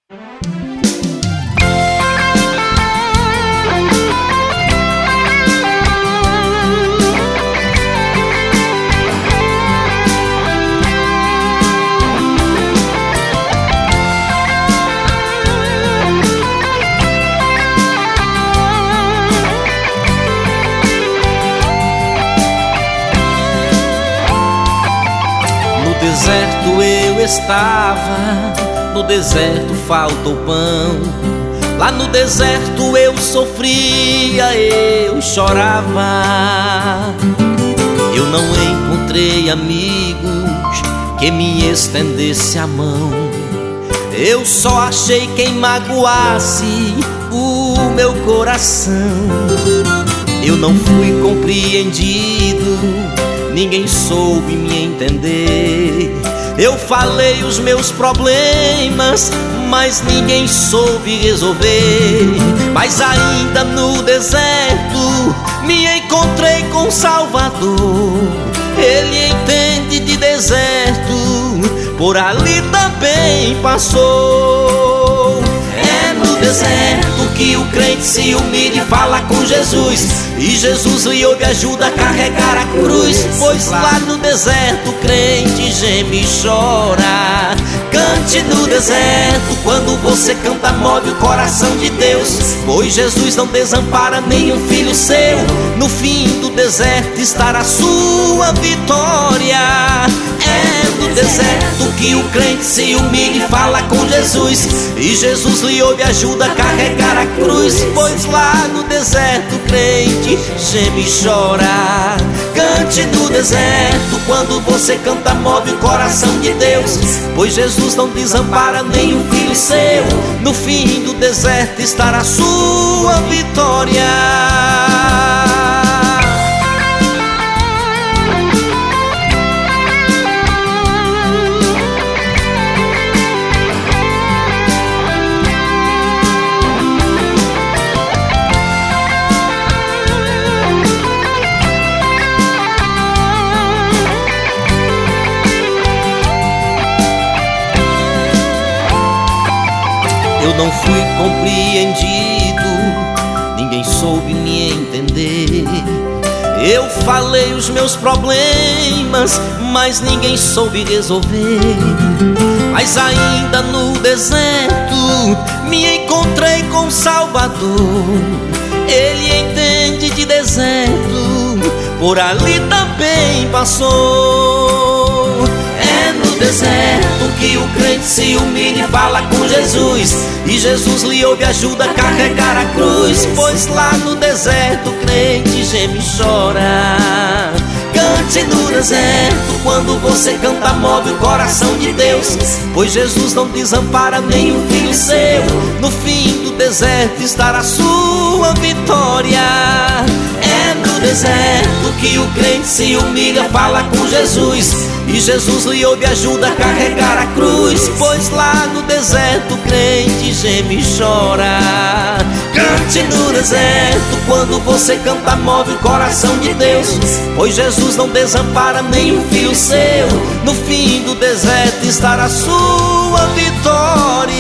No deserto eu estava, no deserto faltou pão. Lá no deserto eu sofria, eu chorava. Eu não encontrei amigos que me estendesse a mão. Eu só achei quem magoasse o meu coração. Eu não fui compreendido, ninguém soube me entender. Eu falei os meus problemas, mas ninguém soube resolver. Mas ainda no deserto me encontrei com o Salvador. Ele entende de deserto, por ali também passou. É no deserto que o crente se humilha e fala com Jesus, e Jesus lhe ouve e ajuda a carregar a cruz. Pois lá no deserto o crente geme e chora. Cante no deserto, quando você canta move o coração de Deus. Pois Jesus não desampara nenhum filho seu. No fim do deserto estará a sua vitória. É no deserto que o crente se humilha e fala com Jesus, e Jesus lhe ouve e ajuda a carregar a cruz. Pois lá no deserto o crente geme e chora. Cante no deserto, quando você canta move o coração de Deus. Pois Jesus não desampara nenhum filho seu. No fim do deserto estará a sua vitória. Eu não fui compreendido, ninguém soube me entender. Eu falei os meus problemas, mas ninguém soube resolver. Mas ainda no deserto me encontrei com o Salvador. Ele entende de deserto, por ali também passou. É no deserto que o crente se humilha e fala com Jesus, e Jesus lhe ouve e ajuda a carregar a cruz. Pois lá no deserto o crente geme e chora. Cante no deserto, quando você canta move o coração de Deus. Pois Jesus não desampara nenhum filho seu. No fim do deserto estará a sua vitória. É no deserto que o crente se humilha, fala com Jesus, e Jesus lhe ouve e ajuda a carregar a cruz. Pois lá no deserto o crente geme e chora. Cante no deserto, quando você canta move o coração de Deus. Pois Jesus não desampara nenhum filho seu. No fim do deserto estará a sua vitória.